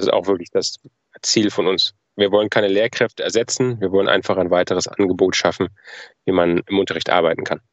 Das ist auch wirklich das Ziel von uns. Wir wollen keine Lehrkräfte ersetzen, wir wollen einfach ein weiteres Angebot schaffen, wie man im Unterricht arbeiten kann.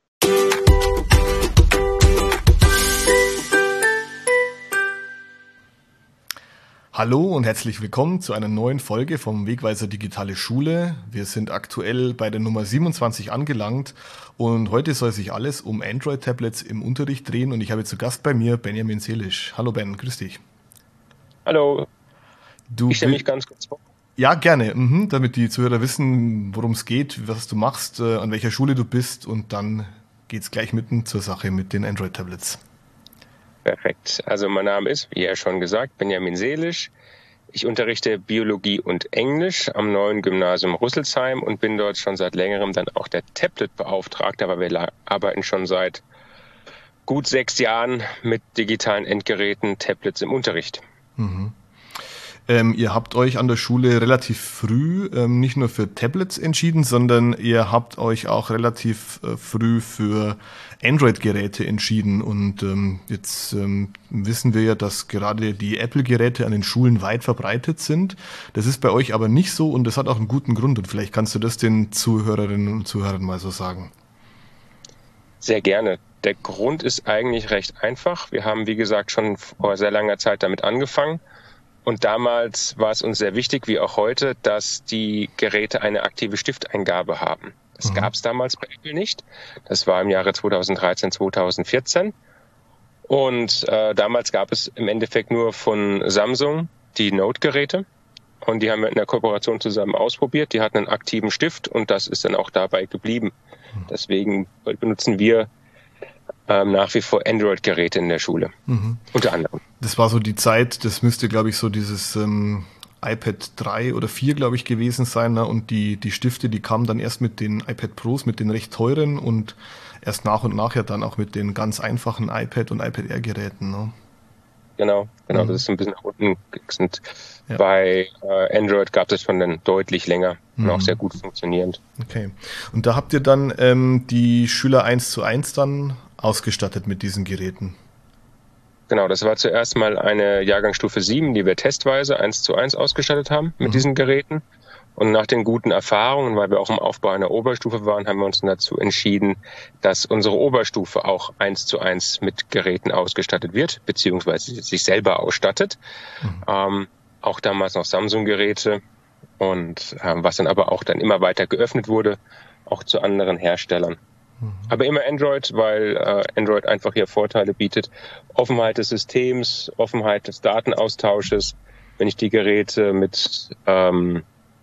Hallo und herzlich willkommen zu einer neuen Folge vom Wegweiser Digitale Schule. Wir sind aktuell bei der Nummer 27 angelangt und heute soll sich alles um Android-Tablets im Unterricht drehen und ich habe zu Gast bei mir Benjamin Seelisch. Hallo Ben, grüß dich. Hallo, ich stelle mich ganz kurz vor. Ja, gerne, damit die Zuhörer wissen, worum es geht, was du machst, an welcher Schule du bist und dann geht's gleich mitten zur Sache mit den Android-Tablets. Perfekt. Also mein Name ist, wie ja schon gesagt, Benjamin Seelisch. Ich unterrichte Biologie und Englisch am neuen Gymnasium Rüsselsheim und bin dort schon seit längerem dann auch der Tablet-Beauftragte, aber wir arbeiten schon seit gut 6 Jahren mit digitalen Endgeräten, Tablets im Unterricht. Mhm. Ihr habt euch an der Schule relativ früh nicht nur für Tablets entschieden, sondern ihr habt euch auch relativ früh für Android-Geräte entschieden. Und jetzt wissen wir ja, dass gerade die Apple-Geräte an den Schulen weit verbreitet sind. Das ist bei euch aber nicht so und das hat auch einen guten Grund. Und vielleicht kannst du das den Zuhörerinnen und Zuhörern mal so sagen. Sehr gerne. Der Grund ist eigentlich recht einfach. Wir haben, wie gesagt, schon vor sehr langer Zeit damit angefangen. Und damals war es uns sehr wichtig, wie auch heute, dass die Geräte eine aktive Stifteingabe haben. Das gab es damals bei Apple nicht. Das war im Jahre 2013, 2014. Und damals gab es im Endeffekt nur von Samsung die Note-Geräte. Und die haben wir in der Kooperation zusammen ausprobiert. Die hatten einen aktiven Stift und das ist dann auch dabei geblieben. Deswegen benutzen wir nach wie vor Android-Geräte in der Schule, unter anderem. Das war so die Zeit, das müsste, glaube ich, so dieses iPad 3 oder 4, glaube ich, gewesen sein. Ne? Und die Stifte, die kamen dann erst mit den iPad Pros, mit den recht teuren und erst nach und nach ja dann auch mit den ganz einfachen iPad und iPad Air-Geräten. Ne? Genau, das ist ein bisschen nach unten gegangen. Ja. Bei Android gab es schon dann deutlich länger und auch sehr gut funktionierend. Okay. Und da habt ihr dann die Schüler 1:1 dann ausgestattet mit diesen Geräten? Genau, das war zuerst mal eine Jahrgangsstufe 7, die wir testweise 1:1 ausgestattet haben mit diesen Geräten. Und nach den guten Erfahrungen, weil wir auch im Aufbau einer Oberstufe waren, haben wir uns dazu entschieden, dass unsere Oberstufe auch 1:1 mit Geräten ausgestattet wird, beziehungsweise sich selber ausstattet. Auch damals noch Samsung-Geräte und was dann aber auch dann immer weiter geöffnet wurde, auch zu anderen Herstellern. Aber immer Android, weil Android einfach hier Vorteile bietet. Offenheit des Systems, Offenheit des Datenaustausches. Wenn ich die Geräte mit einem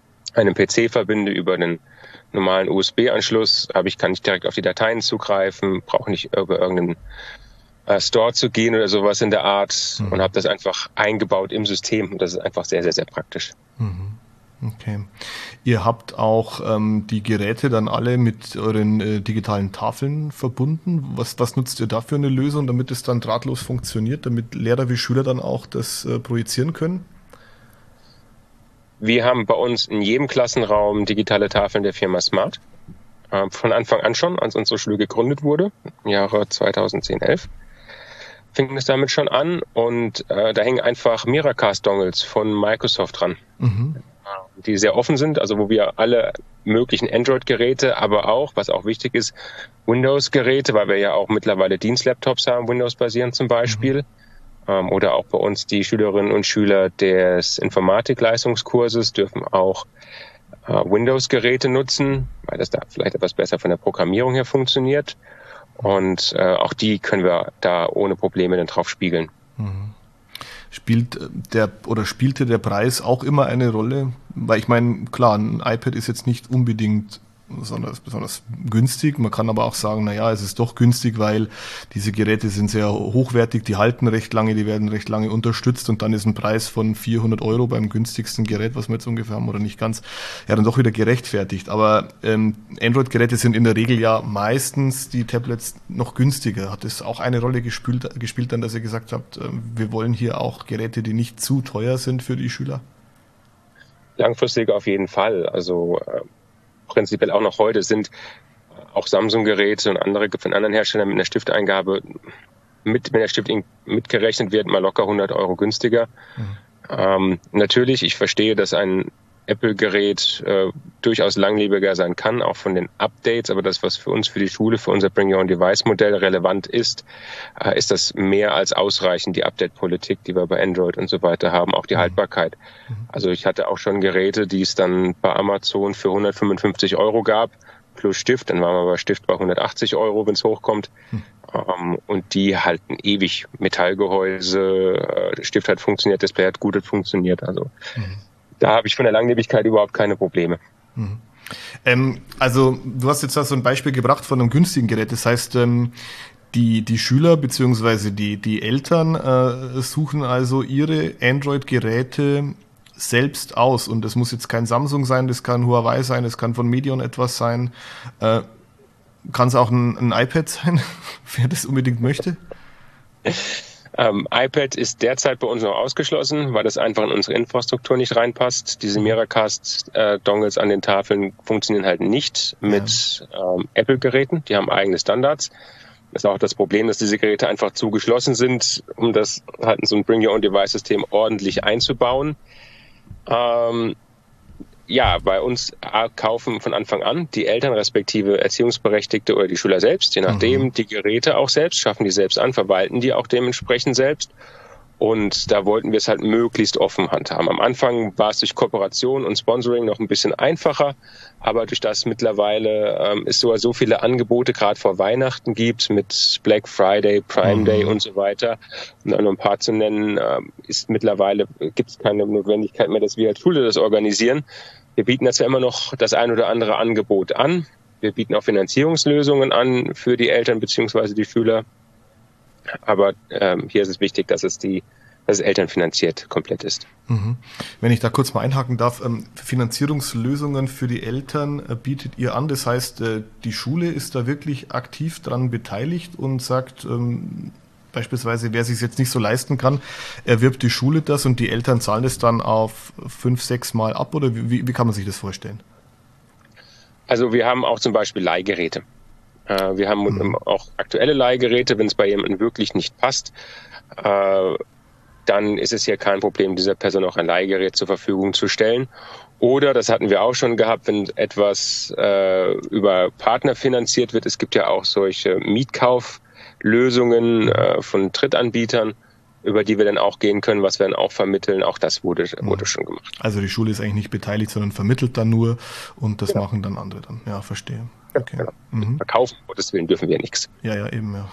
PC verbinde über den normalen USB-Anschluss, kann ich direkt auf die Dateien zugreifen, brauche nicht über irgendeinen Store zu gehen oder sowas in der Art und habe das einfach eingebaut im System. Und das ist einfach sehr, sehr, sehr praktisch. Okay. Ihr habt auch die Geräte dann alle mit euren digitalen Tafeln verbunden. Was nutzt ihr da für eine Lösung, damit es dann drahtlos funktioniert, damit Lehrer wie Schüler dann auch das projizieren können? Wir haben bei uns in jedem Klassenraum digitale Tafeln der Firma Smart. Von Anfang an schon, als unsere Schule gegründet wurde, im Jahre 2010, 11. Fing es damit schon an und da hängen einfach Miracast-Dongles von Microsoft dran. Die sehr offen sind, also wo wir alle möglichen Android-Geräte, aber auch, was auch wichtig ist, Windows-Geräte, weil wir ja auch mittlerweile Dienstlaptops haben, Windows-basierend zum Beispiel, oder auch bei uns die Schülerinnen und Schüler des Informatikleistungskurses dürfen auch Windows-Geräte nutzen, weil das da vielleicht etwas besser von der Programmierung her funktioniert und auch die können wir da ohne Probleme dann drauf spiegeln. Spielte der Preis auch immer eine Rolle? Weil ich meine, klar, ein iPad ist jetzt nicht unbedingt besonders günstig. Man kann aber auch sagen, naja, es ist doch günstig, weil diese Geräte sind sehr hochwertig, die halten recht lange, die werden recht lange unterstützt und dann ist ein Preis von 400 € beim günstigsten Gerät, was wir jetzt ungefähr haben oder nicht ganz, ja dann doch wieder gerechtfertigt. Aber Android-Geräte sind in der Regel ja meistens die Tablets noch günstiger. Hat es auch eine Rolle gespielt dann, dass ihr gesagt habt, wir wollen hier auch Geräte, die nicht zu teuer sind für die Schüler? Langfristig auf jeden Fall. Also prinzipiell auch noch heute sind auch Samsung-Geräte und andere von anderen Herstellern mit einer Stifteingabe wenn der Stift mitgerechnet wird, mal locker 100 € günstiger. Natürlich, ich verstehe, dass ein Apple-Gerät durchaus langlebiger sein kann, auch von den Updates, aber das, was für uns, für die Schule, für unser Bring-Your-Own-Device-Modell relevant ist, ist das mehr als ausreichend, die Update-Politik, die wir bei Android und so weiter haben, auch die Haltbarkeit. Also ich hatte auch schon Geräte, die es dann bei Amazon für 155 € gab, plus Stift, dann waren wir bei Stift bei 180 €, wenn es hochkommt. Und die halten ewig. Metallgehäuse, Stift hat funktioniert, Display hat gut funktioniert, also da habe ich von der Langlebigkeit überhaupt keine Probleme. Also du hast jetzt da so ein Beispiel gebracht von einem günstigen Gerät. Das heißt, die Schüler bzw. die Eltern suchen also ihre Android-Geräte selbst aus. Und das muss jetzt kein Samsung sein, das kann Huawei sein, das kann von Medion etwas sein. Kann es auch ein iPad sein, wer das unbedingt möchte? iPad ist derzeit bei uns noch ausgeschlossen, weil das einfach in unsere Infrastruktur nicht reinpasst. Diese Miracast-Dongles an den Tafeln funktionieren halt nicht mit Apple-Geräten. Die haben eigene Standards. Das ist auch das Problem, dass diese Geräte einfach zu geschlossen sind, um das halt in so ein Bring-Your-Own-Device-System ordentlich einzubauen. Bei uns kaufen von Anfang an die Eltern respektive Erziehungsberechtigte oder die Schüler selbst, je nachdem, die Geräte auch selbst, schaffen die selbst an, verwalten die auch dementsprechend selbst. Und da wollten wir es halt möglichst offen handhaben. Am Anfang war es durch Kooperation und Sponsoring noch ein bisschen einfacher, aber durch das mittlerweile es so viele Angebote gerade vor Weihnachten gibt mit Black Friday, Prime Day und so weiter, um da nur ein paar zu nennen, gibt es keine Notwendigkeit mehr, dass wir als Schule das organisieren. Wir bieten jetzt immer noch das ein oder andere Angebot an. Wir bieten auch Finanzierungslösungen an für die Eltern bzw. die Schüler. Aber hier ist es wichtig, dass es elternfinanziert komplett ist. Wenn ich da kurz mal einhaken darf, Finanzierungslösungen für die Eltern bietet ihr an. Das heißt, die Schule ist da wirklich aktiv dran beteiligt und sagt, beispielsweise, wer sich es jetzt nicht so leisten kann, erwirbt die Schule das und die Eltern zahlen es dann auf 5-6 Mal ab, oder wie kann man sich das vorstellen? Also wir haben auch zum Beispiel Leihgeräte. Wir haben auch aktuelle Leihgeräte, wenn es bei jemandem wirklich nicht passt, dann ist es hier kein Problem, dieser Person auch ein Leihgerät zur Verfügung zu stellen. Oder, das hatten wir auch schon gehabt, wenn etwas über Partner finanziert wird, es gibt ja auch solche Mietkauflösungen von Drittanbietern, über die wir dann auch gehen können, was wir dann auch vermitteln. Auch das wurde schon gemacht. Also die Schule ist eigentlich nicht beteiligt, sondern vermittelt dann nur und das machen dann andere dann. Ja, verstehe. Okay. Genau. Verkaufen, um Gottes Willen, dürfen wir nichts. Ja, eben, ja.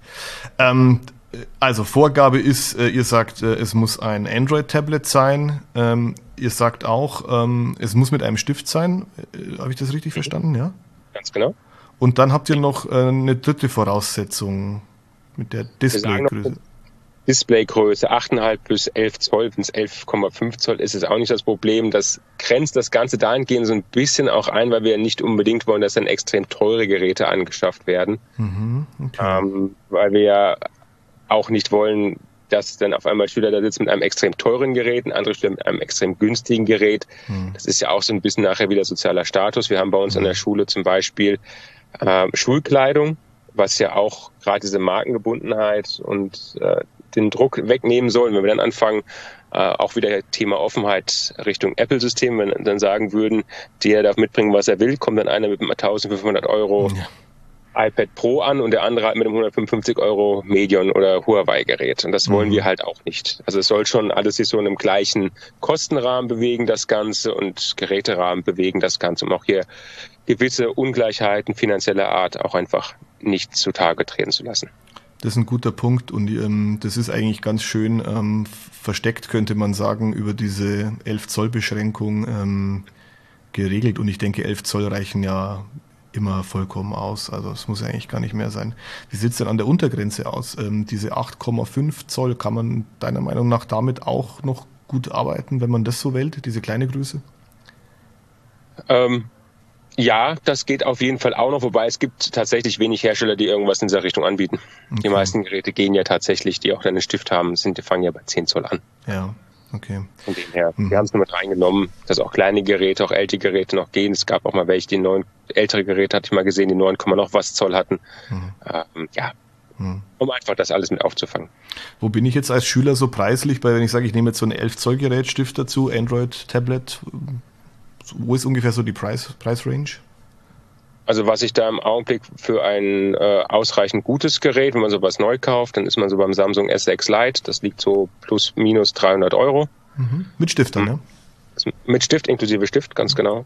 Also Vorgabe ist, ihr sagt, es muss ein Android-Tablet sein. Ihr sagt auch, es muss mit einem Stift sein. Habe ich das richtig verstanden? Ja. Ganz genau. Und dann habt ihr noch eine dritte Voraussetzung mit der Displaygröße. Displaygröße 8,5 bis 11 Zoll, wenn es 11,5 Zoll ist, ist auch nicht das Problem. Das grenzt das Ganze dahingehend so ein bisschen auch ein, weil wir nicht unbedingt wollen, dass dann extrem teure Geräte angeschafft werden. Okay. Weil wir ja auch nicht wollen, dass dann auf einmal Schüler da sitzen mit einem extrem teuren Gerät, ein anderer Schüler mit einem extrem günstigen Gerät. Das ist ja auch so ein bisschen nachher wieder sozialer Status. Wir haben bei uns an der Schule zum Beispiel Schulkleidung, was ja auch gerade diese Markengebundenheit und den Druck wegnehmen soll. Wenn wir dann anfangen, auch wieder Thema Offenheit Richtung Apple-System, wenn wir dann sagen würden, der darf mitbringen, was er will, kommt dann einer mit einem 1.500 € iPad Pro an und der andere halt mit einem 155 € Medion oder Huawei-Gerät. Und das wollen wir halt auch nicht. Also es soll schon alles sich so in einem gleichen Kostenrahmen bewegen, das Ganze, und Geräterahmen bewegen das Ganze, um auch hier gewisse Ungleichheiten finanzieller Art auch einfach nicht zutage treten zu lassen. Das ist ein guter Punkt und das ist eigentlich ganz schön versteckt, könnte man sagen, über diese 11 Zoll Beschränkung geregelt. Und ich denke, 11 Zoll reichen ja immer vollkommen aus. Also es muss ja eigentlich gar nicht mehr sein. Wie sieht es denn an der Untergrenze aus? Diese 8,5 Zoll, kann man deiner Meinung nach damit auch noch gut arbeiten, wenn man das so wählt, diese kleine Größe? Ja, das geht auf jeden Fall auch noch, wobei es gibt tatsächlich wenig Hersteller, die irgendwas in dieser Richtung anbieten. Okay. Die meisten Geräte gehen ja tatsächlich, die auch einen Stift haben, die fangen ja bei 10 Zoll an. Ja, okay. Von dem her, wir haben es nur mit reingenommen, dass auch kleine Geräte, auch ältere Geräte noch gehen. Es gab auch mal welche, ältere Geräte hatte ich mal gesehen, die 9, noch was Zoll hatten. um einfach das alles mit aufzufangen. Wo bin ich jetzt als Schüler so preislich, weil wenn ich sage, ich nehme jetzt so ein 11-Zoll-Gerät, Stift dazu, Android-Tablet, wo ist ungefähr so die Preisrange? Also was ich da im Augenblick für ein ausreichend gutes Gerät, wenn man sowas neu kauft, dann ist man so beim Samsung S6 Lite, das liegt so plus minus 300 €. Mit Stift dann, ja? Mit Stift, inklusive Stift, ganz genau.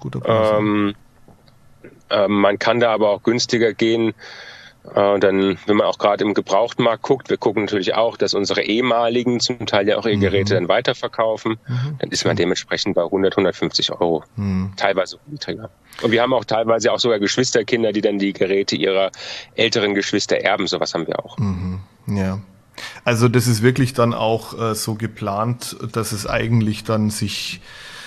Man kann da aber auch günstiger gehen. Dann, wenn man auch gerade im Gebrauchtmarkt guckt, wir gucken natürlich auch, dass unsere ehemaligen zum Teil ja auch ihre Geräte dann weiterverkaufen, dann ist man dementsprechend bei 100, 150 €, teilweise niedriger. Und wir haben auch teilweise auch sogar Geschwisterkinder, die dann die Geräte ihrer älteren Geschwister erben, sowas haben wir auch. Ja. Also das ist wirklich dann auch so geplant, dass es eigentlich dann sich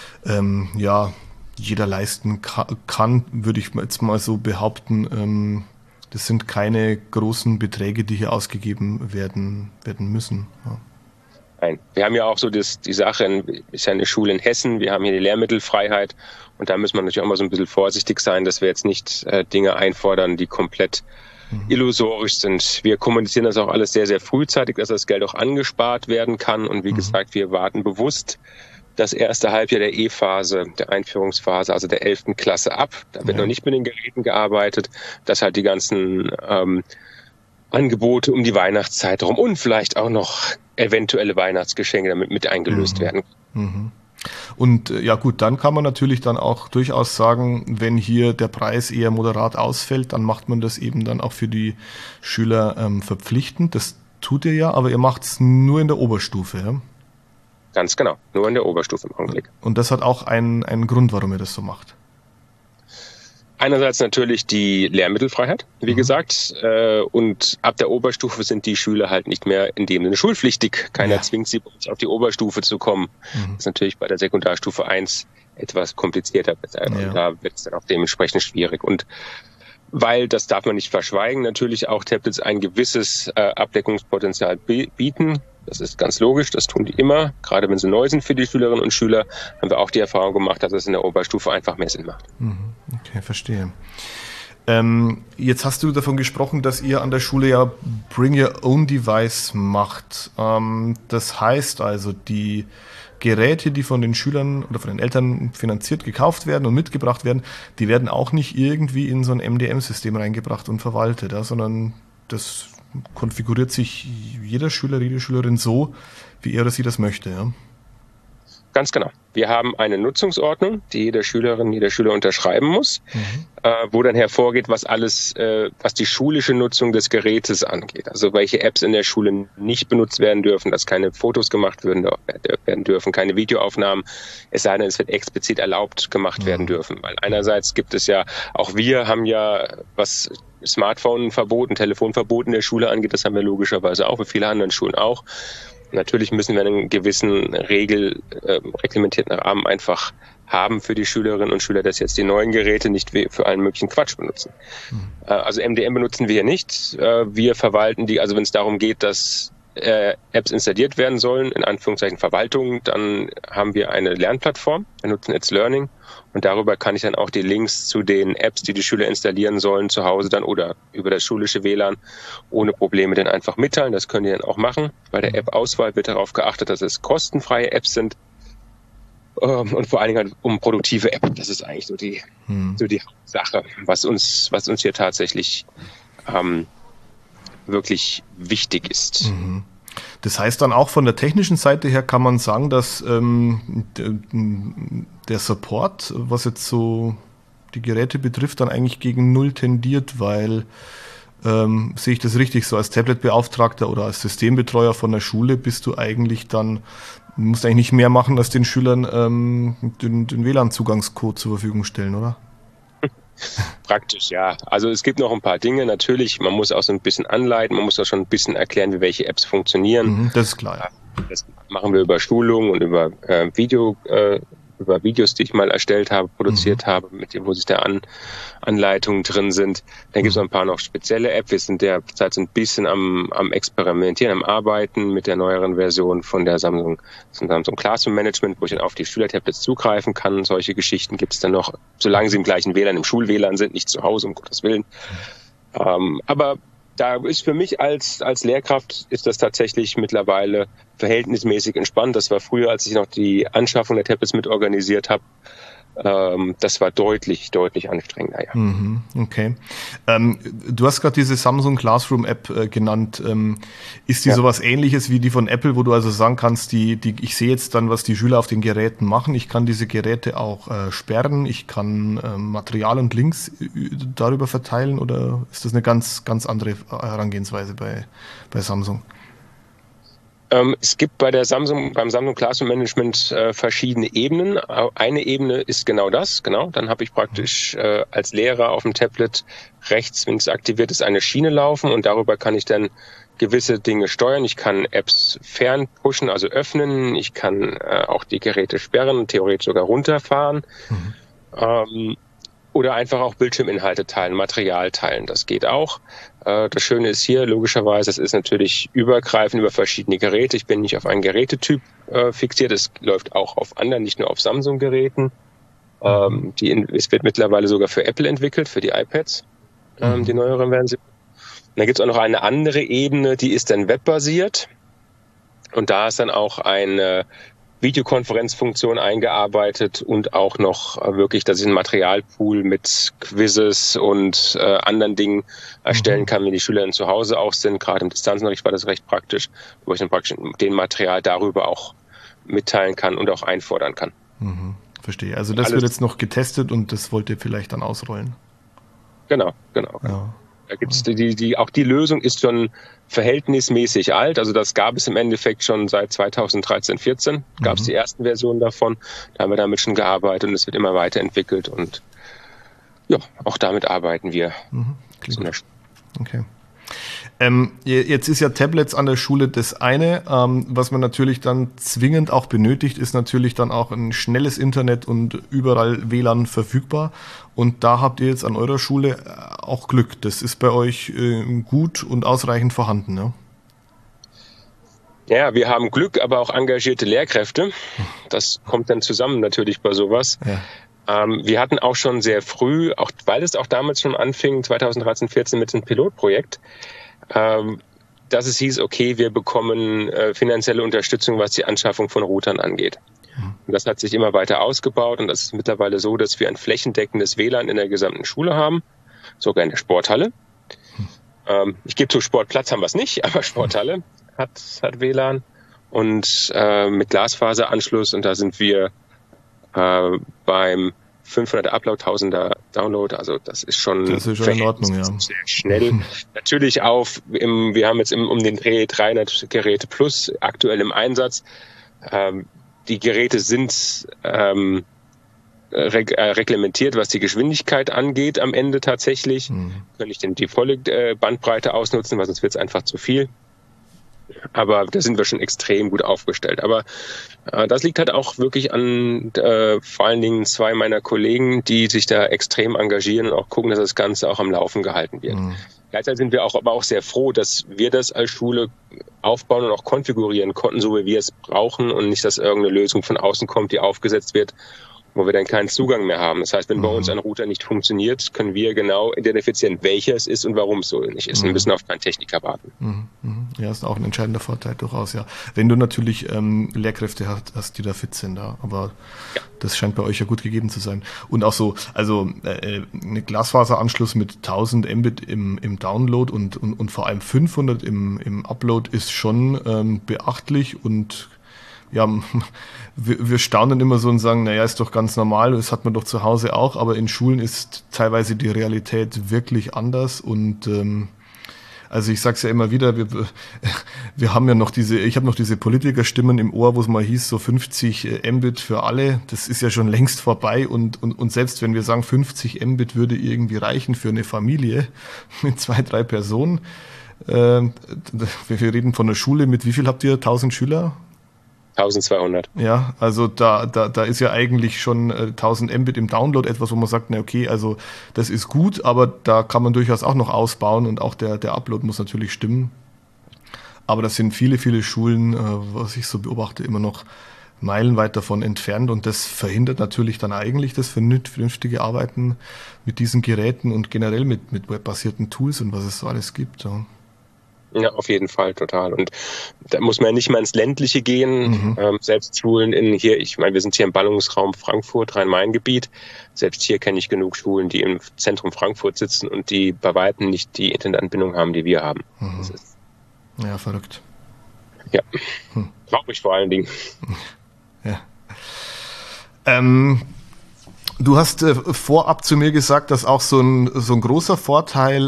jeder leisten kann, würde ich jetzt mal so behaupten. Das sind keine großen Beträge, die hier ausgegeben werden müssen. Ja. Nein, wir haben ja auch so die Sache, ist ja eine Schule in Hessen, wir haben hier die Lehrmittelfreiheit und da müssen wir natürlich auch mal so ein bisschen vorsichtig sein, dass wir jetzt nicht Dinge einfordern, die komplett illusorisch sind. Wir kommunizieren das auch alles sehr, sehr frühzeitig, dass das Geld auch angespart werden kann und wie gesagt, wir warten bewusst das erste Halbjahr der E-Phase, der Einführungsphase, also der 11. Klasse ab. Da wird noch nicht mit den Geräten gearbeitet, dass halt die ganzen Angebote um die Weihnachtszeit herum und vielleicht auch noch eventuelle Weihnachtsgeschenke damit mit eingelöst werden. Und ja gut, dann kann man natürlich dann auch durchaus sagen, wenn hier der Preis eher moderat ausfällt, dann macht man das eben dann auch für die Schüler verpflichtend. Das tut ihr ja, aber ihr macht es nur in der Oberstufe, ja? Ganz genau, nur in der Oberstufe im Augenblick. Und das hat auch einen Grund, warum ihr das so macht. Einerseits natürlich die Lehrmittelfreiheit, wie gesagt, und ab der Oberstufe sind die Schüler halt nicht mehr in dem Sinne schulpflichtig. Keiner zwingt sie, auf die Oberstufe zu kommen. Das ist natürlich bei der Sekundarstufe 1 etwas komplizierter. Und da wird es dann auch dementsprechend schwierig. Und weil, das darf man nicht verschweigen, natürlich auch Tablets ein gewisses Abdeckungspotenzial bieten. Das ist ganz logisch, das tun die immer. Gerade wenn sie neu sind für die Schülerinnen und Schüler, haben wir auch die Erfahrung gemacht, dass es in der Oberstufe einfach mehr Sinn macht. Okay, verstehe. Jetzt hast du davon gesprochen, dass ihr an der Schule ja Bring Your Own Device macht. Das heißt also, die Geräte, die von den Schülern oder von den Eltern finanziert gekauft werden und mitgebracht werden, die werden auch nicht irgendwie in so ein MDM-System reingebracht und verwaltet, sondern das konfiguriert sich jeder Schüler, jede Schülerin so, wie er oder sie das möchte. Ja? Ganz genau. Wir haben eine Nutzungsordnung, die jede Schülerin, jeder Schüler unterschreiben muss, wo dann hervorgeht, was alles, was die schulische Nutzung des Gerätes angeht. Also welche Apps in der Schule nicht benutzt werden dürfen, dass keine Fotos gemacht werden dürfen, keine Videoaufnahmen, es sei denn, es wird explizit erlaubt gemacht werden dürfen. Weil einerseits gibt es ja, auch wir haben ja, was Smartphone-Verbot und Telefonverbot in der Schule angeht, das haben wir logischerweise auch, wie viele anderen Schulen auch. Natürlich müssen wir einen gewissen reglementierten Rahmen einfach haben für die Schülerinnen und Schüler, dass jetzt die neuen Geräte nicht für allen möglichen Quatsch benutzen. Also MDM benutzen wir hier nicht. Wir verwalten die, also wenn es darum geht, dass Apps installiert werden sollen, in Anführungszeichen Verwaltung, dann haben wir eine Lernplattform, wir nutzen It's Learning und darüber kann ich dann auch die Links zu den Apps, die die Schüler installieren sollen, zu Hause dann oder über das schulische WLAN ohne Probleme dann einfach mitteilen. Das können die dann auch machen. Bei der App-Auswahl wird darauf geachtet, dass es kostenfreie Apps sind und vor allen Dingen halt um produktive Apps. Das ist eigentlich so die Hauptsache, was uns hier tatsächlich wirklich wichtig ist. Das heißt dann auch von der technischen Seite her kann man sagen, dass der Support, was jetzt so die Geräte betrifft, dann eigentlich gegen Null tendiert, weil sehe ich das richtig, so als Tablet-Beauftragter oder als Systembetreuer von der Schule bist du eigentlich dann, musst eigentlich nicht mehr machen, als den Schülern den WLAN-Zugangscode zur Verfügung stellen, oder? Praktisch, ja. Also es gibt noch ein paar Dinge. Natürlich, man muss auch so ein bisschen anleiten, man muss auch schon ein bisschen erklären, wie welche Apps funktionieren. Das ist klar, ja. Das machen wir über Schulungen und über Videos, die ich mal erstellt habe, produziert habe, mit dem, wo sich da Anleitungen drin sind. Dann gibt es noch ein paar noch spezielle Apps. Wir sind derzeit so ein bisschen am Experimentieren, am Arbeiten mit der neueren Version von der Samsung Classroom Management, wo ich dann auf die Schülertablets zugreifen kann. Solche Geschichten gibt es dann noch, solange sie im gleichen WLAN, im Schul-WLAN sind, nicht zu Hause, um Gottes Willen. Aber Da ist für mich als Lehrkraft ist das tatsächlich mittlerweile verhältnismäßig entspannt. Das war früher, als ich noch die Anschaffung der Tablets mit organisiert habe. Das war deutlich anstrengender, ja. Okay. Du hast gerade diese Samsung Classroom App genannt. Ist die Ja. sowas Ähnliches wie die von Apple, wo du also sagen kannst, ich sehe jetzt dann, was die Schüler auf den Geräten machen. Ich kann diese Geräte auch sperren. Ich kann Material und Links darüber verteilen, oder ist das eine ganz andere Herangehensweise bei Samsung? Es gibt beim Samsung Classroom Management verschiedene Ebenen. Eine Ebene ist genau das, genau. Dann habe ich praktisch als Lehrer auf dem Tablet rechts, wenn es aktiviert ist, eine Schiene laufen und darüber kann ich dann gewisse Dinge steuern. Ich kann Apps fernpushen, also öffnen. Ich kann auch die Geräte sperren, theoretisch sogar runterfahren. Oder einfach auch Bildschirminhalte teilen, Material teilen, das geht auch. Das Schöne ist hier, logischerweise, es ist natürlich übergreifend über verschiedene Geräte. Ich bin nicht auf einen Gerätetyp fixiert, es läuft auch auf anderen, nicht nur auf Samsung-Geräten. Es wird mittlerweile sogar für Apple entwickelt, für die iPads, die neueren Versionen. Dann gibt es auch noch eine andere Ebene, die ist dann webbasiert. Und da ist dann auch eine Videokonferenzfunktion eingearbeitet und auch noch wirklich, dass ich einen Materialpool mit Quizzes und anderen Dingen erstellen kann, wenn die Schüler dann zu Hause auch sind. Gerade im Distanzunterricht war das recht praktisch, wo ich dann praktisch den Material darüber auch mitteilen kann und auch einfordern kann. Verstehe. Also das wird jetzt noch getestet und das wollt ihr vielleicht dann ausrollen? Genau. Ja. Da gibt's auch die Lösung ist schon verhältnismäßig alt. Also das gab es im Endeffekt schon seit 2013, 14. Gab es die ersten Versionen davon. Da haben wir damit schon gearbeitet und es wird immer weiterentwickelt. Und ja, auch damit arbeiten wir. Okay. Jetzt ist ja Tablets an der Schule das eine. Was man natürlich dann zwingend auch benötigt, ist natürlich dann auch ein schnelles Internet und überall WLAN verfügbar. Und da habt ihr jetzt an eurer Schule auch Glück. Das ist bei euch gut und ausreichend vorhanden, ne? Ja, wir haben Glück, aber auch engagierte Lehrkräfte. Das kommt dann zusammen natürlich bei sowas. Ja. Wir hatten auch schon sehr früh, auch weil es auch damals schon anfing, 2013, 14 mit einem Pilotprojekt, dass es hieß, okay, wir bekommen finanzielle Unterstützung, was die Anschaffung von Routern angeht. Und das hat sich immer weiter ausgebaut und das ist mittlerweile so, dass wir ein flächendeckendes WLAN in der gesamten Schule haben, sogar in der Sporthalle. Ich gebe zu, Sportplatz haben wir es nicht, aber Sporthalle hat WLAN und mit Glasfaseranschluss und da sind wir beim 500er Upload, 1000er Download, also das ist schon in Ordnung, ja. Sehr schnell. Natürlich wir haben jetzt um den Dreh 300 Geräte plus aktuell im Einsatz. Die Geräte sind reglementiert, was die Geschwindigkeit angeht am Ende tatsächlich. Kann ich denn die volle Bandbreite ausnutzen, weil sonst wird es einfach zu viel. Aber da sind wir schon extrem gut aufgestellt. Aber das liegt halt auch wirklich an vor allen Dingen 2 meiner Kollegen, die sich da extrem engagieren und auch gucken, dass das Ganze auch am Laufen gehalten wird. Gleichzeitig sind wir aber auch sehr froh, dass wir das als Schule aufbauen und auch konfigurieren konnten, so wie wir es brauchen und nicht, dass irgendeine Lösung von außen kommt, die aufgesetzt wird, wo wir dann keinen Zugang mehr haben. Das heißt, wenn bei uns ein Router nicht funktioniert, können wir genau identifizieren, welcher es ist und warum es so nicht ist. Wir müssen auf keinen Techniker warten. Ja, ist auch ein entscheidender Vorteil durchaus, ja. Wenn du natürlich Lehrkräfte hast, die da fit sind, ja. Aber ja, das scheint bei euch ja gut gegeben zu sein. Und auch so, also eine Glasfaseranschluss mit 1000 Mbit im Download und vor allem 500 im Upload ist schon beachtlich und ja, wir staunen immer so und sagen, naja, ist doch ganz normal, das hat man doch zu Hause auch, aber in Schulen ist teilweise die Realität wirklich anders und also ich sag's ja immer wieder, wir haben ja noch ich habe noch diese Politikerstimmen im Ohr, wo es mal hieß, so 50 Mbit für alle, das ist ja schon längst vorbei und selbst wenn wir sagen, 50 Mbit würde irgendwie reichen für eine Familie mit 2, 3 Personen, wir reden von einer Schule mit, wie viel habt ihr, 1000 Schüler? 1200. Ja, also da ist ja eigentlich schon 1000 Mbit im Download etwas, wo man sagt, na okay, also das ist gut, aber da kann man durchaus auch noch ausbauen und auch der Upload muss natürlich stimmen. Aber das sind viele Schulen, was ich so beobachte, immer noch meilenweit davon entfernt und das verhindert natürlich dann eigentlich das vernünftige Arbeiten mit diesen Geräten und generell mit webbasierten Tools und was es so alles gibt. Ja. Ja, auf jeden Fall, total. Und da muss man ja nicht mal ins Ländliche gehen. Selbst Schulen ich meine, wir sind hier im Ballungsraum Frankfurt, Rhein-Main-Gebiet. Selbst hier kenne ich genug Schulen, die im Zentrum Frankfurt sitzen und die bei weitem nicht die Internetanbindung haben, die wir haben. Das ist, ja, verrückt. Ja, traurig vor allen Dingen. Ja. Du hast vorab zu mir gesagt, dass auch so ein großer Vorteil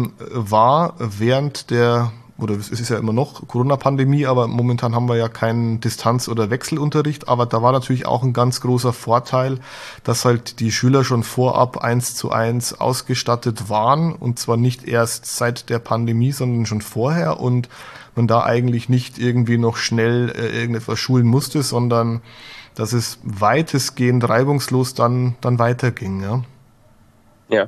war während oder es ist ja immer noch Corona-Pandemie, aber momentan haben wir ja keinen Distanz- oder Wechselunterricht, aber da war natürlich auch ein ganz großer Vorteil, dass halt die Schüler schon vorab 1:1 ausgestattet waren und zwar nicht erst seit der Pandemie, sondern schon vorher und man da eigentlich nicht irgendwie noch schnell irgendetwas schulen musste, sondern dass es weitestgehend reibungslos dann weiterging, ja? Ja.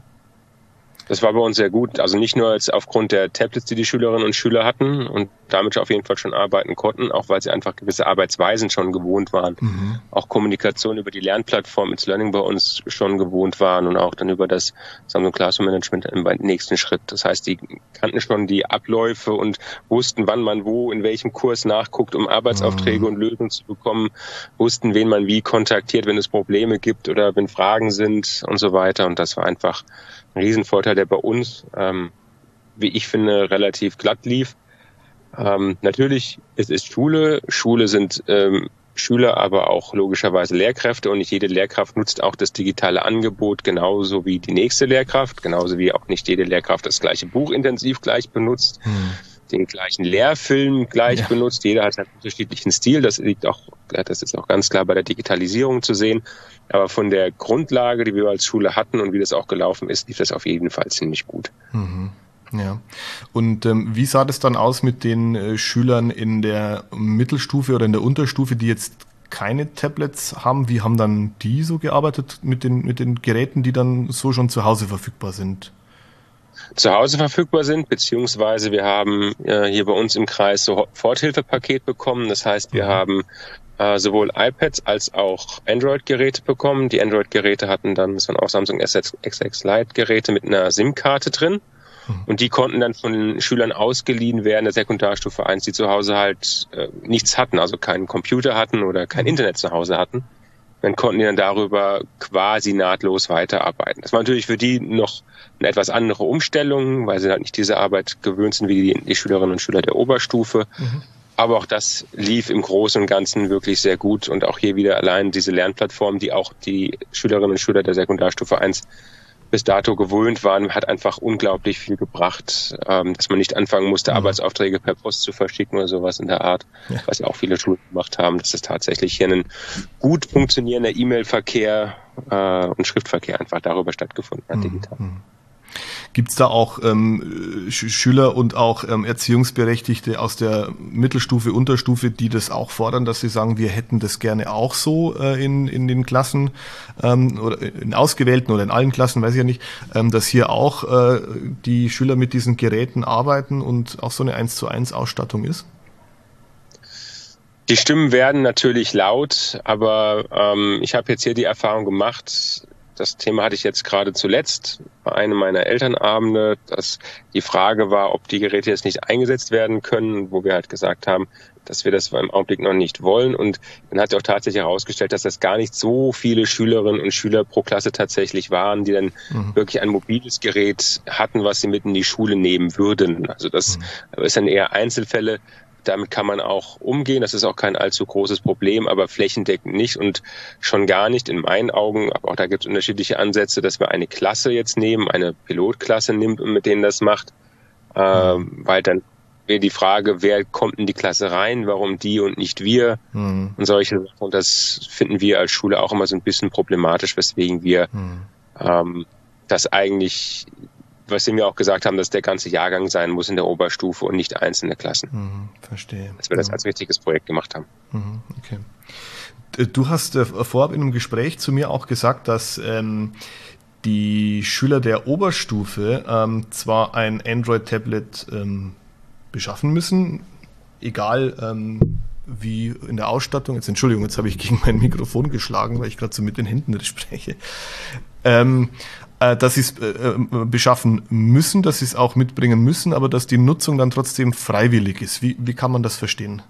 Das war bei uns sehr gut. Also nicht nur jetzt aufgrund der Tablets, die die Schülerinnen und Schüler hatten und damit auf jeden Fall schon arbeiten konnten, auch weil sie einfach gewisse Arbeitsweisen schon gewohnt waren. Auch Kommunikation über die Lernplattform It's Learning bei uns schon gewohnt waren und auch dann über das Samsung Classroom Management im nächsten Schritt. Das heißt, die kannten schon die Abläufe und wussten, wann man wo in welchem Kurs nachguckt, um Arbeitsaufträge und Lösungen zu bekommen, wussten, wen man wie kontaktiert, wenn es Probleme gibt oder wenn Fragen sind und so weiter. Und das war einfach ein Riesenvorteil, der bei uns, wie ich finde, relativ glatt lief. Natürlich, es ist Schule. Schule sind Schüler, aber auch logischerweise Lehrkräfte und nicht jede Lehrkraft nutzt auch das digitale Angebot genauso wie die nächste Lehrkraft, genauso wie auch nicht jede Lehrkraft das gleiche Buch intensiv gleich benutzt, den gleichen Lehrfilm gleich benutzt. Jeder hat einen unterschiedlichen Stil. Das ist auch ganz klar bei der Digitalisierung zu sehen. Aber von der Grundlage, die wir als Schule hatten und wie das auch gelaufen ist, lief das auf jeden Fall ziemlich gut. Ja. Und wie sah das dann aus mit den Schülern in der Mittelstufe oder in der Unterstufe, die jetzt keine Tablets haben? Wie haben dann die so gearbeitet mit den Geräten, die dann so schon zu Hause verfügbar sind? Zu Hause verfügbar sind, beziehungsweise wir haben hier bei uns im Kreis so Soforthilfepaket bekommen. Das heißt, wir haben sowohl iPads als auch Android-Geräte bekommen. Die Android-Geräte hatten dann, das waren auch Samsung SX Lite-Geräte mit einer SIM-Karte drin. Und die konnten dann von den Schülern ausgeliehen werden der Sekundarstufe 1, die zu Hause halt nichts hatten, also keinen Computer hatten oder kein Internet zu Hause hatten. Dann konnten die dann darüber quasi nahtlos weiterarbeiten. Das war natürlich für die noch eine etwas andere Umstellung, weil sie halt nicht diese Arbeit gewöhnt sind wie die Schülerinnen und Schüler der Oberstufe. Aber auch das lief im Großen und Ganzen wirklich sehr gut. Und auch hier wieder allein diese Lernplattform, die auch die Schülerinnen und Schüler der Sekundarstufe 1 bis dato gewöhnt waren, hat einfach unglaublich viel gebracht, dass man nicht anfangen musste, Arbeitsaufträge per Post zu verschicken oder sowas in der Art, was ja auch viele Schulen gemacht haben, dass es tatsächlich hier ein gut funktionierender E-Mail-Verkehr und Schriftverkehr einfach darüber stattgefunden hat, digital. Gibt es da auch Schüler und auch Erziehungsberechtigte aus der Mittelstufe, Unterstufe, die das auch fordern, dass sie sagen, wir hätten das gerne auch so in den Klassen oder in ausgewählten oder in allen Klassen, weiß ich ja nicht, dass hier auch die Schüler mit diesen Geräten arbeiten und auch so eine 1:1 Ausstattung ist? Die Stimmen werden natürlich laut, aber ich habe jetzt hier die Erfahrung gemacht, das Thema hatte ich jetzt gerade zuletzt bei einem meiner Elternabende, dass die Frage war, ob die Geräte jetzt nicht eingesetzt werden können, wo wir halt gesagt haben, dass wir das im Augenblick noch nicht wollen. Und dann hat sich auch tatsächlich herausgestellt, dass das gar nicht so viele Schülerinnen und Schüler pro Klasse tatsächlich waren, die dann wirklich ein mobiles Gerät hatten, was sie mit in die Schule nehmen würden. Also das ist dann eher Einzelfälle. Damit kann man auch umgehen. Das ist auch kein allzu großes Problem, aber flächendeckend nicht und schon gar nicht in meinen Augen. Aber auch da gibt es unterschiedliche Ansätze, dass wir eine Klasse jetzt nehmen, eine Pilotklasse nimmt und mit denen das macht. Weil dann wäre die Frage, wer kommt in die Klasse rein, warum die und nicht wir und solche Sachen. Und das finden wir als Schule auch immer so ein bisschen problematisch, weswegen wir das eigentlich, was Sie mir auch gesagt haben, dass der ganze Jahrgang sein muss in der Oberstufe und nicht einzelne Klassen. Verstehe. Dass wir das als wichtiges Projekt gemacht haben. Okay. Du hast vorab in einem Gespräch zu mir auch gesagt, dass die Schüler der Oberstufe zwar ein Android-Tablet beschaffen müssen, egal wie in der Ausstattung, jetzt Entschuldigung, jetzt habe ich gegen mein Mikrofon geschlagen, weil ich gerade so mit den Händen spreche, dass sie es beschaffen müssen, dass sie es auch mitbringen müssen, aber dass die Nutzung dann trotzdem freiwillig ist. Wie kann man das verstehen?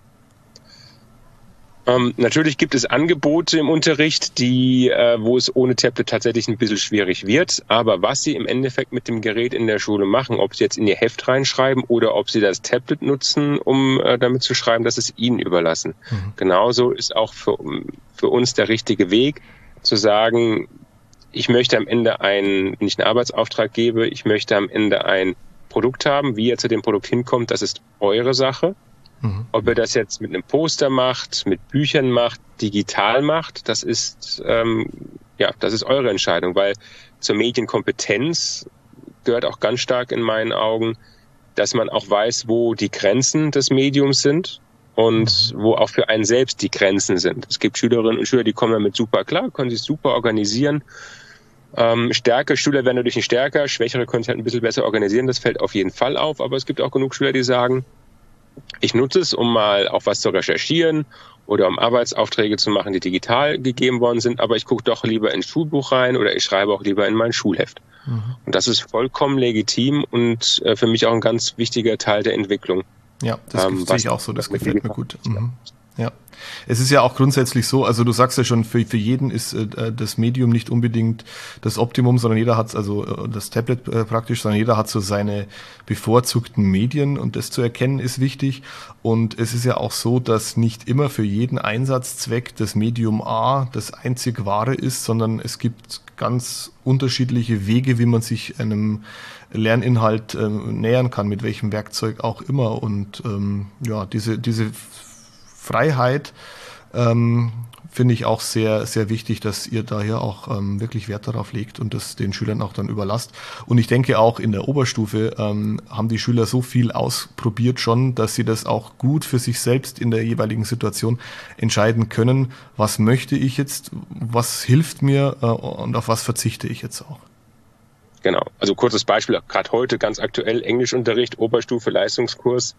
Natürlich gibt es Angebote im Unterricht, wo es ohne Tablet tatsächlich ein bisschen schwierig wird. Aber was Sie im Endeffekt mit dem Gerät in der Schule machen, ob Sie jetzt in Ihr Heft reinschreiben oder ob Sie das Tablet nutzen, um damit zu schreiben, das ist Ihnen überlassen. Mhm. Genauso ist auch für uns der richtige Weg, zu sagen, ich möchte am Ende wenn ich einen Arbeitsauftrag gebe, ich möchte am Ende ein Produkt haben. Wie ihr zu dem Produkt hinkommt, das ist eure Sache. Mhm. Ob ihr das jetzt mit einem Poster macht, mit Büchern macht, digital macht, das ist eure Entscheidung, weil zur Medienkompetenz gehört auch ganz stark in meinen Augen, dass man auch weiß, wo die Grenzen des Mediums sind und wo auch für einen selbst die Grenzen sind. Es gibt Schülerinnen und Schüler, die kommen damit super klar, können sich super organisieren. Stärkere Schüler werden dadurch nicht stärker, Schwächere können sich halt ein bisschen besser organisieren, das fällt auf jeden Fall auf, aber es gibt auch genug Schüler, die sagen, ich nutze es, um mal auch was zu recherchieren oder um Arbeitsaufträge zu machen, die digital gegeben worden sind, aber ich gucke doch lieber ins Schulbuch rein oder ich schreibe auch lieber in mein Schulheft. Mhm. Und das ist vollkommen legitim und für mich auch ein ganz wichtiger Teil der Entwicklung. Ja, das sehe ich auch so, das gefällt mir gut. Mhm. Ja, es ist ja auch grundsätzlich so, also du sagst ja schon, für jeden ist das Medium nicht unbedingt das Optimum, sondern jeder hat, also das Tablet praktisch, sondern jeder hat so seine bevorzugten Medien und das zu erkennen ist wichtig. Und es ist ja auch so, dass nicht immer für jeden Einsatzzweck das Medium A das einzig wahre ist, sondern es gibt ganz unterschiedliche Wege, wie man sich einem Lerninhalt nähern kann, mit welchem Werkzeug auch immer. Und diese Freiheit finde ich auch sehr, sehr wichtig, dass ihr daher auch wirklich Wert darauf legt und das den Schülern auch dann überlasst. Und ich denke auch in der Oberstufe haben die Schüler so viel ausprobiert schon, dass sie das auch gut für sich selbst in der jeweiligen Situation entscheiden können, was möchte ich jetzt, was hilft mir und auf was verzichte ich jetzt auch. Genau, also kurzes Beispiel, gerade heute ganz aktuell, Englischunterricht, Oberstufe, Leistungskurs,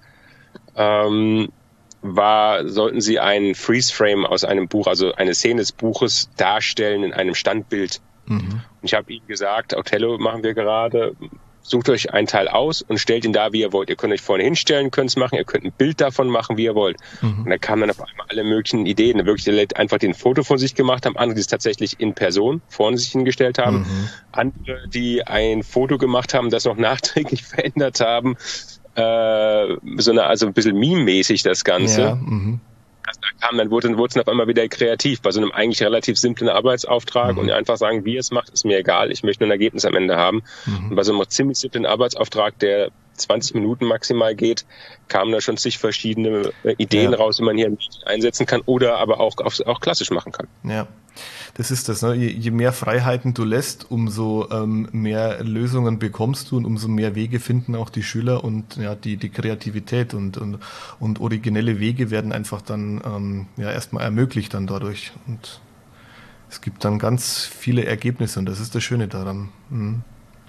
sollten Sie einen Freeze-Frame aus einem Buch, also eine Szene des Buches darstellen in einem Standbild. Mhm. Und ich habe Ihnen gesagt, Othello machen wir gerade, sucht euch einen Teil aus und stellt ihn da, wie ihr wollt. Ihr könnt euch vorne hinstellen, könnt es machen, ihr könnt ein Bild davon machen, wie ihr wollt. Mhm. Und da kamen dann auf einmal alle möglichen Ideen. Wirklich einfach den Foto von sich gemacht haben, andere, die es tatsächlich in Person vorne sich hingestellt haben, andere, die ein Foto gemacht haben, das noch nachträglich verändert haben, also ein bisschen meme-mäßig das Ganze. Ja, dann wurde es auf einmal wieder kreativ bei so einem eigentlich relativ simplen Arbeitsauftrag und einfach sagen, wie ihr es macht, ist mir egal, ich möchte nur ein Ergebnis am Ende haben. Und bei so einem ziemlich simplen Arbeitsauftrag, der 20 Minuten maximal geht, kamen da schon zig verschiedene Ideen raus, wie man hier einsetzen kann oder aber auch klassisch machen kann. Ja, das ist das. Ne? Je mehr Freiheiten du lässt, umso mehr Lösungen bekommst du und umso mehr Wege finden auch die Schüler und ja die Kreativität und originelle Wege werden einfach dann erstmal ermöglicht dann dadurch und es gibt dann ganz viele Ergebnisse und das ist das Schöne daran. Mhm.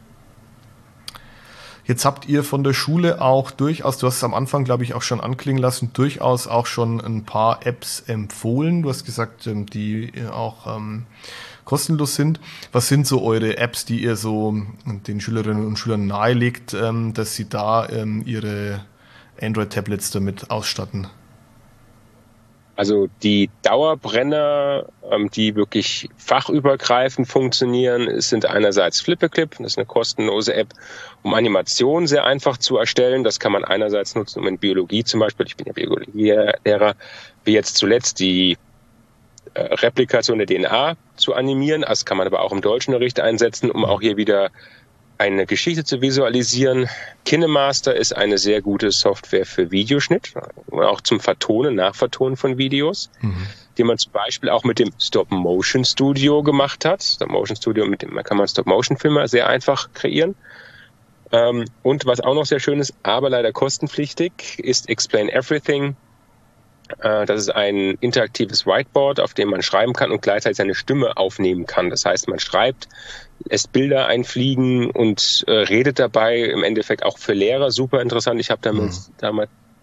Jetzt habt ihr von der Schule auch durchaus, du hast es am Anfang, glaube ich, auch schon anklingen lassen, durchaus auch schon ein paar Apps empfohlen. Du hast gesagt, die auch kostenlos sind. Was sind so eure Apps, die ihr so den Schülerinnen und Schülern nahelegt, dass sie da ihre Android-Tablets damit ausstatten? Also die Dauerbrenner, die wirklich fachübergreifend funktionieren, sind einerseits Flipperclip, das ist eine kostenlose App, um Animationen sehr einfach zu erstellen. Das kann man einerseits nutzen, um in Biologie zum Beispiel, ich bin ja Biologielehrer, wie jetzt zuletzt die Replikation der DNA zu animieren. Das kann man aber auch im Deutschunterricht einsetzen, um auch hier wieder eine Geschichte zu visualisieren. KineMaster ist eine sehr gute Software für Videoschnitt, auch zum Nachvertonen von Videos, die man zum Beispiel auch mit dem Stop-Motion-Studio gemacht hat. Stop-Motion-Studio, mit dem kann man Stop-Motion-Filme sehr einfach kreieren. Und was auch noch sehr schön ist, aber leider kostenpflichtig, ist Explain Everything. Das ist ein interaktives Whiteboard, auf dem man schreiben kann und gleichzeitig seine Stimme aufnehmen kann. Das heißt, man schreibt, lässt Bilder einfliegen und redet dabei. Im Endeffekt auch für Lehrer super interessant. Ich habe damals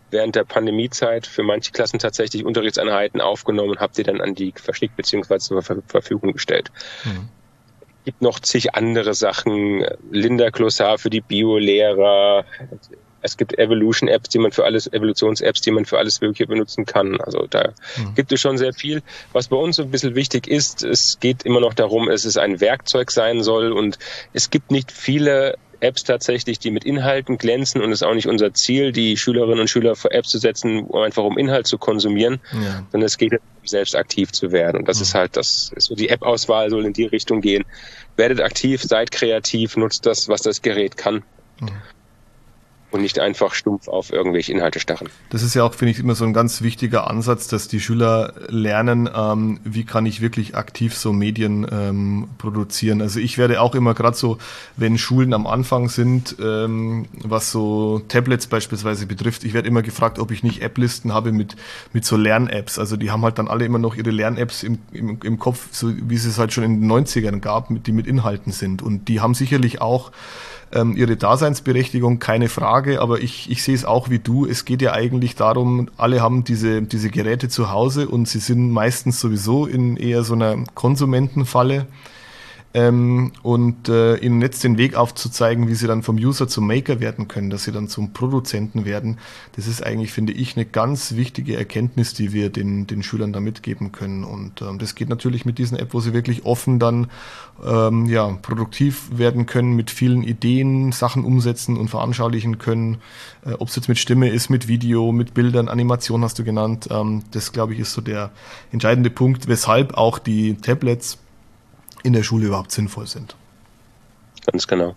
während der Pandemiezeit für manche Klassen tatsächlich Unterrichtseinheiten aufgenommen und habe die dann an die verschickt bzw. zur Verfügung gestellt. Es gibt noch zig andere Sachen, Linda-Glossar für die Bio-Lehrer. Es gibt Evolution-Apps, Evolutions-Apps, die man für alles Mögliche benutzen kann. Also da gibt es schon sehr viel. Was bei uns so ein bisschen wichtig ist, es geht immer noch darum, dass es ein Werkzeug sein soll und es gibt nicht viele Apps tatsächlich, die mit Inhalten glänzen und es ist auch nicht unser Ziel, die Schülerinnen und Schüler vor Apps zu setzen, einfach um Inhalt zu konsumieren, sondern es geht darum, selbst aktiv zu werden. Und das ist halt, das ist so die App-Auswahl soll in die Richtung gehen. Werdet aktiv, seid kreativ, nutzt das, was das Gerät kann. Und nicht einfach stumpf auf irgendwelche Inhalte starren. Das ist ja auch, finde ich, immer so ein ganz wichtiger Ansatz, dass die Schüler lernen, wie kann ich wirklich aktiv so Medien produzieren. Also ich werde auch immer gerade so, wenn Schulen am Anfang sind, was so Tablets beispielsweise betrifft, ich werde immer gefragt, ob ich nicht App-Listen habe mit so Lern-Apps. Also die haben halt dann alle immer noch ihre Lern-Apps im Kopf, so wie es es halt schon in den 90ern gab, die mit Inhalten sind. Und die haben sicherlich auch ihre Daseinsberechtigung, keine Frage, aber ich sehe es auch wie du. Es geht ja eigentlich darum, alle haben diese Geräte zu Hause und sie sind meistens sowieso in eher so einer Konsumentenfalle. Und ihnen jetzt den Weg aufzuzeigen, wie sie dann vom User zum Maker werden können, dass sie dann zum Produzenten werden, das ist eigentlich, finde ich, eine ganz wichtige Erkenntnis, die wir den Schülern da mitgeben können. Und das geht natürlich mit diesen App, wo sie wirklich offen dann produktiv werden können, mit vielen Ideen, Sachen umsetzen und veranschaulichen können. Ob es jetzt mit Stimme ist, mit Video, mit Bildern, Animation hast du genannt. Das, glaube ich, ist so der entscheidende Punkt, weshalb auch die Tablets in der Schule überhaupt sinnvoll sind. Ganz genau.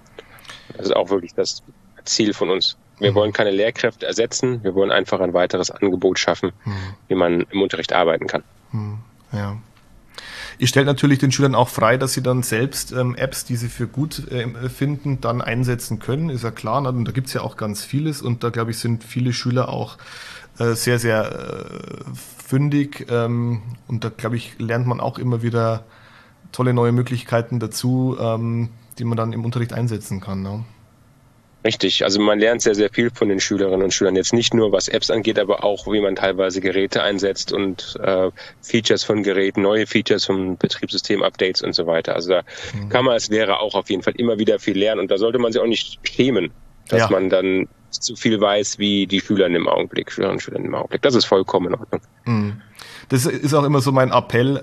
Das ist auch wirklich das Ziel von uns. Wir wollen keine Lehrkräfte ersetzen, wir wollen einfach ein weiteres Angebot schaffen, wie man im Unterricht arbeiten kann. Ja. Ihr stellt natürlich den Schülern auch frei, dass sie dann selbst Apps, die sie für gut finden, dann einsetzen können, ist ja klar. Und da gibt es ja auch ganz vieles und da, glaube ich, sind viele Schüler auch sehr, sehr fündig und da, glaube ich, lernt man auch immer wieder tolle neue Möglichkeiten dazu, die man dann im Unterricht einsetzen kann. Ne? Richtig, also man lernt sehr, sehr viel von den Schülerinnen und Schülern. Jetzt nicht nur, was Apps angeht, aber auch, wie man teilweise Geräte einsetzt und Features von Geräten, neue Features von Betriebssystem-Updates und so weiter. Also da kann man als Lehrer auch auf jeden Fall immer wieder viel lernen und da sollte man sich auch nicht schämen, dass man dann zu viel weiß, wie die Schülerinnen im Augenblick, Schülerinnen und Schüler im Augenblick. Das ist vollkommen in Ordnung. Das ist auch immer so mein Appell,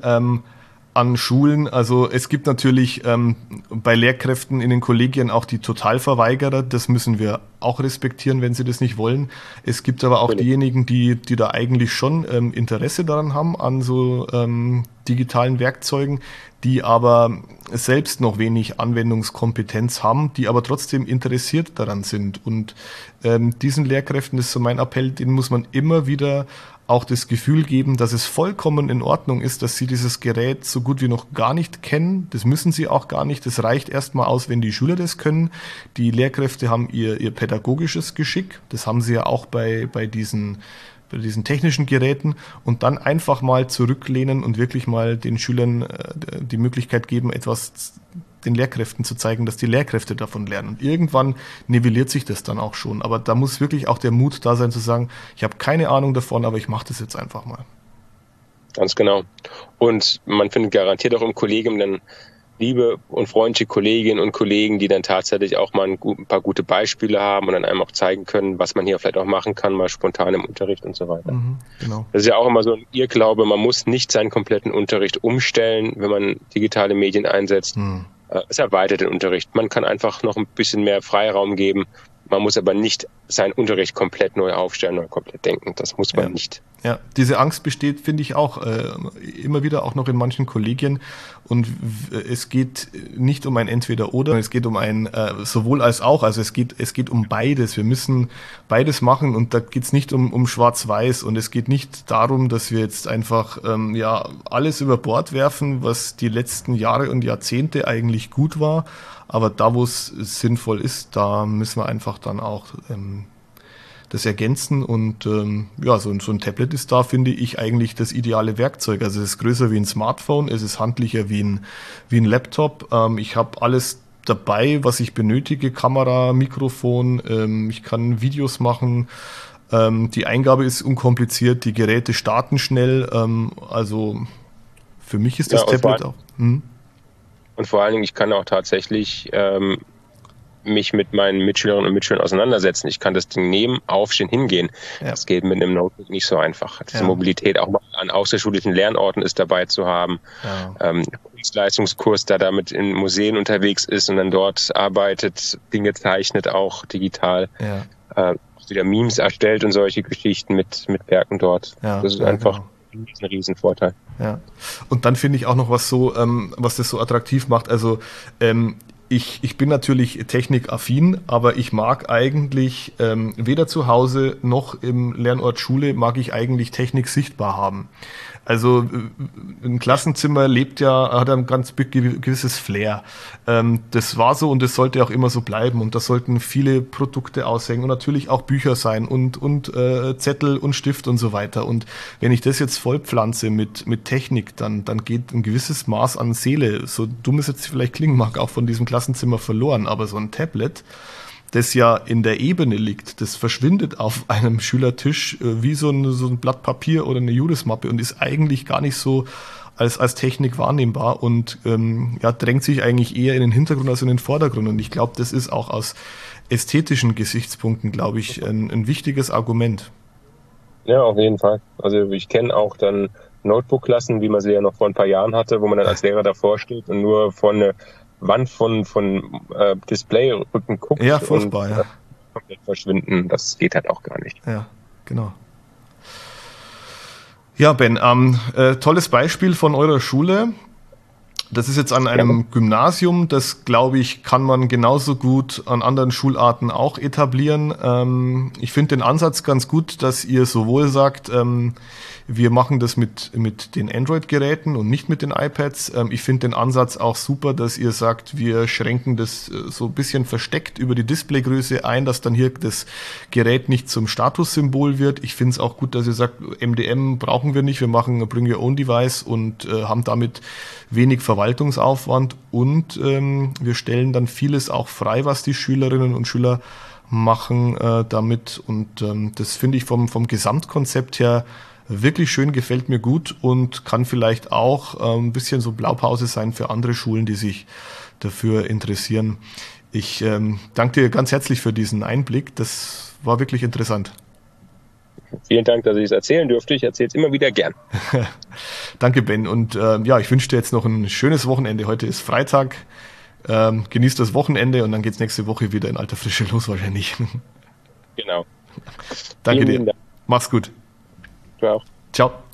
an Schulen. Also es gibt natürlich bei Lehrkräften in den Kollegien auch die Totalverweigerer. Das müssen wir auch respektieren, wenn sie das nicht wollen. Es gibt aber auch diejenigen, die da eigentlich schon Interesse daran haben, an so digitalen Werkzeugen, die aber selbst noch wenig Anwendungskompetenz haben, die aber trotzdem interessiert daran sind. Und diesen Lehrkräften, das ist so mein Appell, denen muss man immer wieder auch das Gefühl geben, dass es vollkommen in Ordnung ist, dass sie dieses Gerät so gut wie noch gar nicht kennen. Das müssen sie auch gar nicht. Das reicht erstmal aus, wenn die Schüler das können. Die Lehrkräfte haben ihr pädagogisches Geschick. Das haben sie ja auch bei diesen technischen Geräten und dann einfach mal zurücklehnen und wirklich mal den Schülern die Möglichkeit geben, etwas den Lehrkräften zu zeigen, dass die Lehrkräfte davon lernen. Und irgendwann nivelliert sich das dann auch schon. Aber da muss wirklich auch der Mut da sein, zu sagen, ich habe keine Ahnung davon, aber ich mache das jetzt einfach mal. Ganz genau. Und man findet garantiert auch im Kollegium dann liebe und freundliche Kolleginnen und Kollegen, die dann tatsächlich auch mal ein paar gute Beispiele haben und dann einem auch zeigen können, was man hier vielleicht auch machen kann, mal spontan im Unterricht und so weiter. Genau. Das ist ja auch immer so ein Irrglaube, man muss nicht seinen kompletten Unterricht umstellen, wenn man digitale Medien einsetzt. Es erweitert den Unterricht. Man kann einfach noch ein bisschen mehr Freiraum geben. Man muss aber nicht seinen Unterricht komplett neu aufstellen oder komplett denken. Das muss man nicht. Ja, diese Angst besteht, finde ich, auch immer wieder auch noch in manchen Kollegien. Und es geht nicht um ein Entweder-Oder, es geht um ein sowohl als auch. Also es geht um beides. Wir müssen beides machen und da geht es nicht um Schwarz-Weiß und es geht nicht darum, dass wir jetzt einfach alles über Bord werfen, was die letzten Jahre und Jahrzehnte eigentlich gut war. Aber da, wo es sinnvoll ist, da müssen wir einfach dann auch das ergänzen und so ein Tablet ist da, finde ich, eigentlich das ideale Werkzeug. Also es ist größer wie ein Smartphone, es ist handlicher wie ein Laptop. Ich habe alles dabei, was ich benötige, Kamera, Mikrofon, ich kann Videos machen, Die Eingabe ist unkompliziert, die Geräte starten schnell. Also für mich ist das Tablet auch. Und vor allen Dingen, ich kann auch tatsächlich mich mit meinen Mitschülerinnen und Mitschülern auseinandersetzen. Ich kann das Ding nehmen, aufstehen, hingehen. Ja. Das geht mit einem Notebook nicht so einfach. Diese Mobilität auch mal an außerschulischen Lernorten ist dabei zu haben. Ja. Kunstleistungskurs, der damit in Museen unterwegs ist und dann dort arbeitet, Dinge zeichnet, auch digital. Ja. Wieder Memes erstellt und solche Geschichten mit Werken dort. Ja, das ist einfach ein Riesenvorteil. Ja. Und dann finde ich auch noch was das so attraktiv macht. Also ich bin natürlich technikaffin, aber ich mag eigentlich weder zu Hause noch im Lernort Schule mag ich eigentlich Technik sichtbar haben. Also ein Klassenzimmer hat ein ganz gewisses Flair. Das war so und das sollte auch immer so bleiben und da sollten viele Produkte aushängen und natürlich auch Bücher sein und Zettel und Stift und so weiter. Und wenn ich das jetzt vollpflanze mit Technik, dann geht ein gewisses Maß an Seele, so dumm es jetzt vielleicht klingen mag, auch von diesem Klassenzimmer verloren. Aber so ein Tablet, das ja in der Ebene liegt, das verschwindet auf einem Schülertisch wie so ein Blatt Papier oder eine Jurismappe und ist eigentlich gar nicht so als Technik wahrnehmbar und drängt sich eigentlich eher in den Hintergrund als in den Vordergrund. Und ich glaube, das ist auch aus ästhetischen Gesichtspunkten, glaube ich, ein wichtiges Argument. Ja, auf jeden Fall. Also ich kenne auch dann Notebook-Klassen, wie man sie ja noch vor ein paar Jahren hatte, wo man dann als Lehrer davor steht und nur von eine Wand von Displayrücken guckt. Ja, furchtbar, und komplett verschwinden. Das geht halt auch gar nicht. Ja, genau. Ja, Ben, tolles Beispiel von eurer Schule. Das ist jetzt an einem Gymnasium, das, glaube ich, kann man genauso gut an anderen Schularten auch etablieren. Ich finde den Ansatz ganz gut, dass ihr sowohl sagt, wir machen das mit den Android-Geräten und nicht mit den iPads. Ich finde den Ansatz auch super, dass ihr sagt, wir schränken das so ein bisschen versteckt über die Displaygröße ein, dass dann hier das Gerät nicht zum Statussymbol wird. Ich finde es auch gut, dass ihr sagt, MDM brauchen wir nicht, wir machen Bring Your Own Device und haben damit wenig Verwaltungsaufwand und wir stellen dann vieles auch frei, was die Schülerinnen und Schüler machen damit und das finde ich vom Gesamtkonzept her wirklich schön, gefällt mir gut und kann vielleicht auch ein bisschen so Blaupause sein für andere Schulen, die sich dafür interessieren. Ich danke dir ganz herzlich für diesen Einblick, das war wirklich interessant. Vielen Dank, dass ich es erzählen durfte. Ich erzähle es immer wieder gern. Danke, Ben. Und ich wünsche dir jetzt noch ein schönes Wochenende. Heute ist Freitag. Genießt das Wochenende und dann geht es nächste Woche wieder in alter Frische los wahrscheinlich. Genau. Danke dir. Mach's gut. Du auch. Ciao.